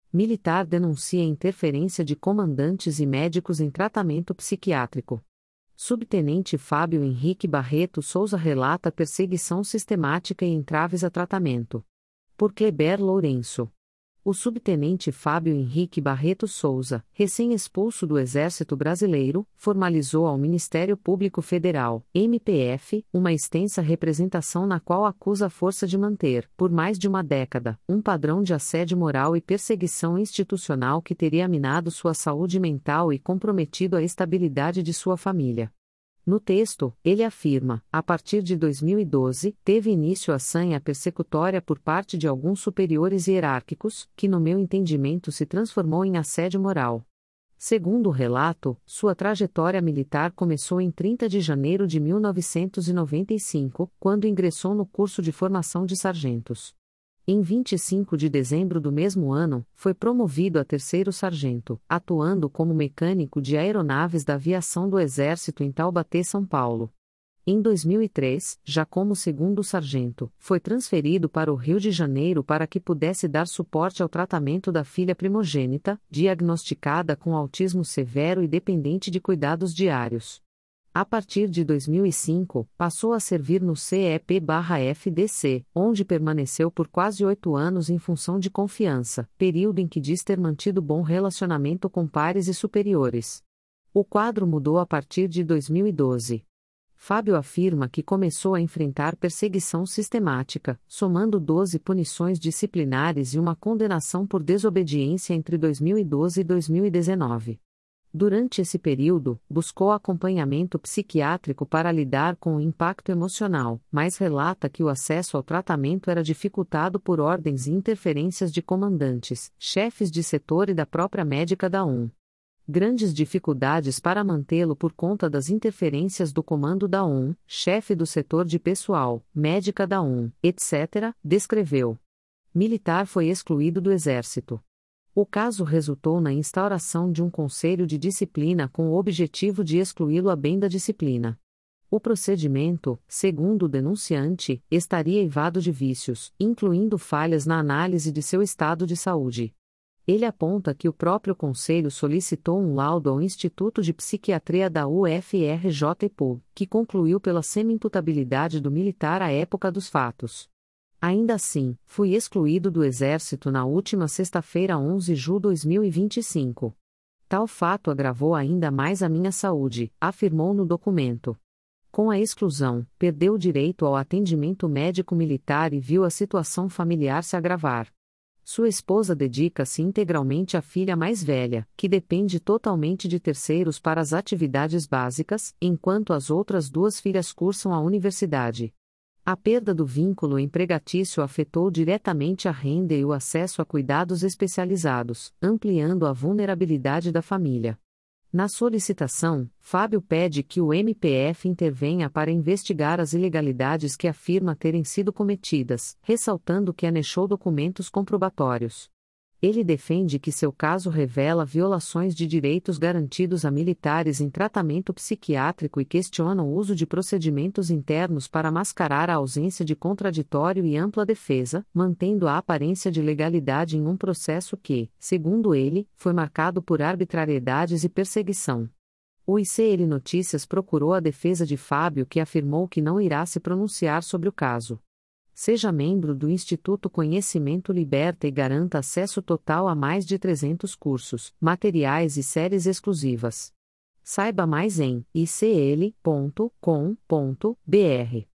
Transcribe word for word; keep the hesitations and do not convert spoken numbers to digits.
Militar denuncia interferência de comandantes e médicos em tratamento psiquiátrico. Subtenente Fábio Henrique Barreto Souza relata perseguição sistemática e entraves a tratamento. Por Kleber Lourenço. O subtenente Fábio Henrique Barreto Souza, recém-expulso do Exército Brasileiro, formalizou ao Ministério Público Federal, M P F, uma extensa representação na qual acusa a força de manter, por mais de uma década, um padrão de assédio moral e perseguição institucional que teria minado sua saúde mental e comprometido a estabilidade de sua família. No texto, ele afirma, a partir de dois mil e doze, teve início a sanha persecutória por parte de alguns superiores hierárquicos, que no meu entendimento se transformou em assédio moral. Segundo o relato, sua trajetória militar começou em trinta de janeiro de mil novecentos e noventa e cinco, quando ingressou no curso de formação de sargentos. Em vinte e cinco de dezembro do mesmo ano, foi promovido a terceiro sargento, atuando como mecânico de aeronaves da aviação do Exército em Taubaté, São Paulo. Em dois mil e três, já como segundo sargento, foi transferido para o Rio de Janeiro para que pudesse dar suporte ao tratamento da filha primogênita, diagnosticada com autismo severo e dependente de cuidados diários. A partir de dois mil e cinco, passou a servir no C E P/F D C, onde permaneceu por quase oito anos em função de confiança, período em que diz ter mantido bom relacionamento com pares e superiores. O quadro mudou a partir de dois mil e doze. Fábio afirma que começou a enfrentar perseguição sistemática, somando doze punições disciplinares e uma condenação por desobediência entre dois mil e doze e dois mil e dezenove. Durante esse período, buscou acompanhamento psiquiátrico para lidar com o impacto emocional, mas relata que o acesso ao tratamento era dificultado por ordens e interferências de comandantes, chefes de setor e da própria médica da U N. Grandes dificuldades para mantê-lo por conta das interferências do comando da U N, chefe do setor de pessoal, médica da U N, etcétera, descreveu. Militar foi excluído do Exército. O caso resultou na instauração de um conselho de disciplina com o objetivo de excluí-lo a bem da disciplina. O procedimento, segundo o denunciante, estaria eivado de vícios, incluindo falhas na análise de seu estado de saúde. Ele aponta que o próprio conselho solicitou um laudo ao Instituto de Psiquiatria da U F R J P U, que concluiu pela semi-imputabilidade do militar à época dos fatos. Ainda assim, fui excluído do Exército na última sexta-feira onze de julho de dois mil e vinte e cinco. Tal fato agravou ainda mais a minha saúde, afirmou no documento. Com a exclusão, perdeu o direito ao atendimento médico militar e viu a situação familiar se agravar. Sua esposa dedica-se integralmente à filha mais velha, que depende totalmente de terceiros para as atividades básicas, enquanto as outras duas filhas cursam a universidade. A perda do vínculo empregatício afetou diretamente a renda e o acesso a cuidados especializados, ampliando a vulnerabilidade da família. Na solicitação, Fábio pede que o M P F intervenha para investigar as ilegalidades que afirma terem sido cometidas, ressaltando que anexou documentos comprobatórios. Ele defende que seu caso revela violações de direitos garantidos a militares em tratamento psiquiátrico e questiona o uso de procedimentos internos para mascarar a ausência de contraditório e ampla defesa, mantendo a aparência de legalidade em um processo que, segundo ele, foi marcado por arbitrariedades e perseguição. O I C L Notícias procurou a defesa de Fábio, que afirmou que não irá se pronunciar sobre o caso. Seja membro do Instituto Conhecimento Liberta e garanta acesso total a mais de trezentos cursos, materiais e séries exclusivas. Saiba mais em i c l ponto com ponto b r.